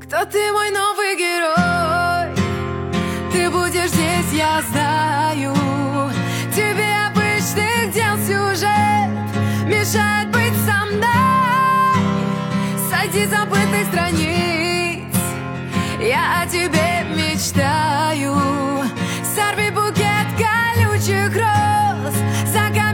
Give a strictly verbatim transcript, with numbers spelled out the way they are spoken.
Кто ты, мой новый герой? Ты будешь здесь, я знаю. Тебе обычных дел сюжет мешает быть со мной. Сойди с забытых страниц, я о тебе мечтаю. Сорви букет колючих роз, загадывай